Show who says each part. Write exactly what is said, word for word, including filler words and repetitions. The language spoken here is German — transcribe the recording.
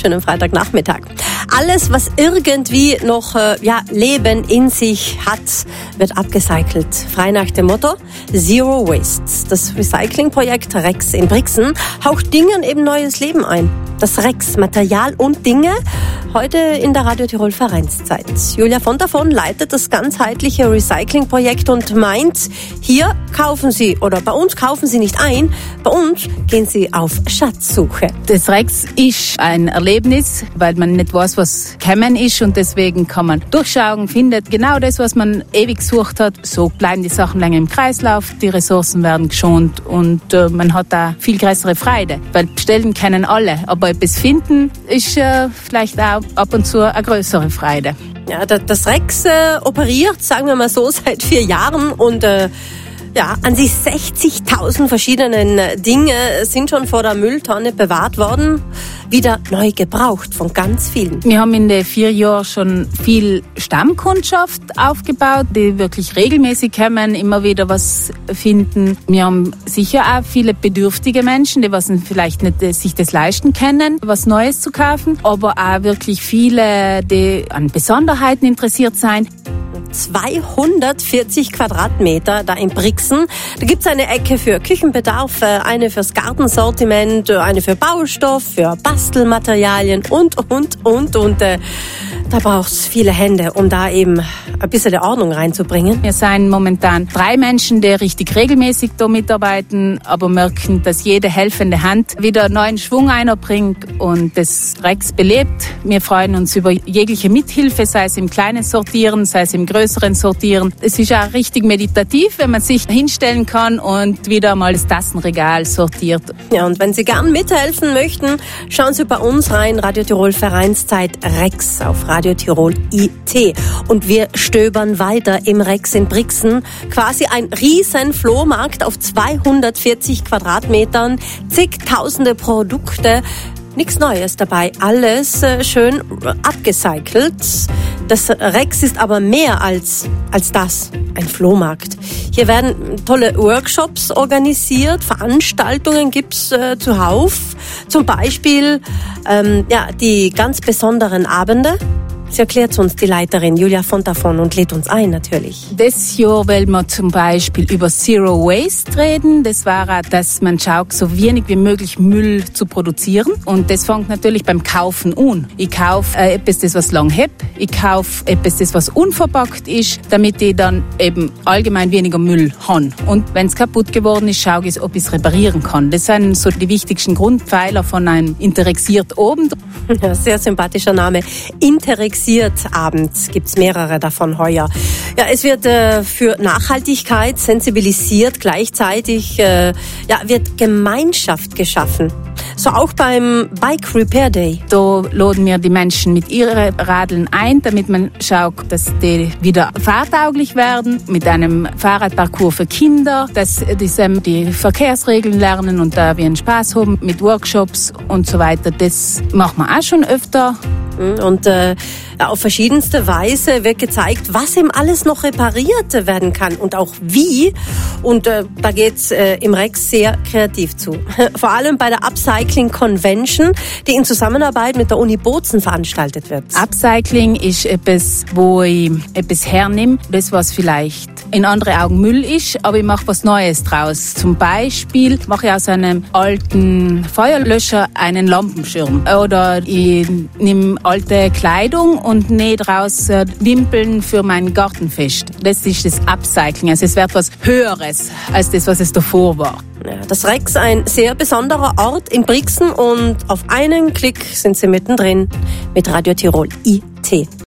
Speaker 1: wunderschönen Freitagnachmittag. Alles, was irgendwie noch äh, ja, Leben in sich hat, wird abgecycelt. Frei nach dem Motto Zero Waste. Das Recyclingprojekt Rex in Brixen haucht Dingen eben neues Leben ein. Das Rex, Material und Dinge, heute in der Radio Tirol Vereinszeit. Julia von davon leitet das ganzheitliche Recyclingprojekt und meint, hier kaufen Sie oder bei uns kaufen Sie nicht ein, bei uns gehen Sie auf Schatzsuche.
Speaker 2: Das Rex ist ein Erlebnis, weil man nicht weiß, was gekommen ist und deswegen kann man durchschauen, findet genau das, was man ewig gesucht hat. So bleiben die Sachen länger im Kreislauf, die Ressourcen werden geschont und äh, man hat da viel größere Freude, weil bestellen können alle, aber etwas finden ist äh, vielleicht auch ab und zu eine größere Freude.
Speaker 1: Ja, das Rex äh, operiert, sagen wir mal so, seit vier Jahren und äh, ja, an sich sechzigtausend verschiedenen Dinge sind schon vor der Mülltonne bewahrt worden, wieder neu gebraucht von ganz vielen.
Speaker 2: Wir haben in den vier Jahren schon viel Stammkundschaft aufgebaut, die wirklich regelmäßig kommen, immer wieder was finden. Wir haben sicher auch viele bedürftige Menschen, die was vielleicht nicht sich das leisten können, was Neues zu kaufen, aber auch wirklich viele, die an Besonderheiten interessiert sind.
Speaker 1: zweihundertvierzig Quadratmeter da in Brixen. Da gibt's eine Ecke für Küchenbedarf, eine fürs Gartensortiment, eine für Baustoff, für Bastelmaterialien und, und, und, und. Äh, da braucht's viele Hände, um da eben ein bisschen Ordnung reinzubringen.
Speaker 2: Wir sind momentan drei Menschen, die richtig regelmäßig da mitarbeiten, aber merken, dass jede helfende Hand wieder neuen Schwung einbringt und das Rex belebt. Wir freuen uns über jegliche Mithilfe, sei es im kleinen Sortieren, sei es im größeren Sortieren. Es ist auch richtig meditativ, wenn man sich hinstellen kann und wieder mal das Tassenregal sortiert.
Speaker 1: Ja, und wenn Sie gern mithelfen möchten, schauen Sie bei uns rein, Radio Tirol Vereinszeit Rex auf Radio Tirol I T. Und wir stöbern weiter im Rex in Brixen. Quasi ein riesen Flohmarkt auf zweihundertvierzig Quadratmetern, zigtausende Produkte. Nichts Neues dabei, alles äh, schön abgecycelt. Das Rex ist aber mehr als, als das, ein Flohmarkt. Hier werden tolle Workshops organisiert, Veranstaltungen gibt's äh, zuhauf. Zum Beispiel ähm, ja, die ganz besonderen Abende. Sie erklärt uns die Leiterin Julia von davon und lädt uns ein natürlich.
Speaker 2: Das Jahr wollen wir zum Beispiel über Zero Waste reden. Das war auch, dass man schaut, so wenig wie möglich Müll zu produzieren. Und das fängt natürlich beim Kaufen an. Ich kaufe äh, etwas, das was lang hält. Ich kaufe etwas, das was unverpackt ist, damit ich dann eben allgemein weniger Müll habe. Und wenn es kaputt geworden ist, schaue ich, ob ich es reparieren kann. Das sind so die wichtigsten Grundpfeiler von einem Interessiert Abend.
Speaker 1: Ja, sehr sympathischer Name. Interessiert Abends gibt's mehrere davon heuer. Ja, es wird äh, für Nachhaltigkeit sensibilisiert, gleichzeitig äh, ja, wird Gemeinschaft geschaffen. So auch beim Bike Repair Day.
Speaker 2: Da laden wir die Menschen mit ihren Radeln ein, damit man schaut, dass die wieder fahrtauglich werden, mit einem Fahrradparcours für Kinder, dass die, die Verkehrsregeln lernen und da wir einen Spaß haben mit Workshops und so weiter. Das machen wir auch schon öfter.
Speaker 1: Und äh, auf verschiedenste Weise wird gezeigt, was eben alles noch repariert werden kann und auch wie. Und äh, da geht's äh, im Rex sehr kreativ zu. Vor allem bei der Upcycling Convention, die in Zusammenarbeit mit der Uni Bozen veranstaltet wird.
Speaker 2: Upcycling ist etwas, wo ich etwas hernehme, das was vielleicht in andere Augen Müll ist, aber ich mache was Neues draus. Zum Beispiel mache ich aus einem alten Feuerlöscher einen Lampenschirm. Oder ich nehme alte Kleidung und nähe draus äh, Wimpeln für mein Gartenfest. Das ist das Upcycling. Also es wird was Höheres als das, was es davor war.
Speaker 1: Ja, das Rex, ein sehr besonderer Ort in Brixen und auf einen Klick sind Sie mittendrin mit Radio Tirol I T.